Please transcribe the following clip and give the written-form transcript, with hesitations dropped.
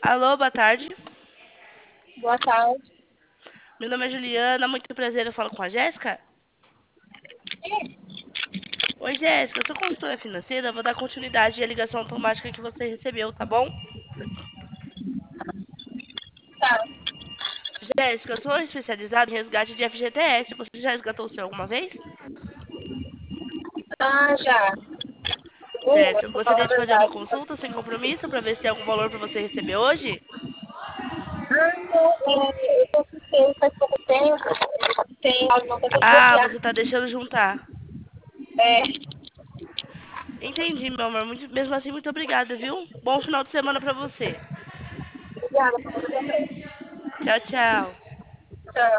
Alô, boa tarde. Boa tarde. Meu nome é Juliana, muito prazer, eu falo com a Jéssica. Oi, Jéssica, eu sou consultora financeira, vou dar continuidade à ligação automática que você recebeu, tá bom? Tá. Jéssica, eu sou especializada em resgate de FGTS. Você já resgatou o seu alguma vez? Ah, já. Certo. Pra falar Gostaria a de fazer uma verdade. consulta sem compromisso para ver se tem algum valor para você receber hoje? Não, eu tô assistindo faz pouco tempo. Tem alguma coisa pra Ah, desbloquear. você tá deixando juntar. É, Entendi, meu amor. Mesmo assim, muito obrigada, viu? Bom final de semana para você. obrigada por você também. Tchau, tchau.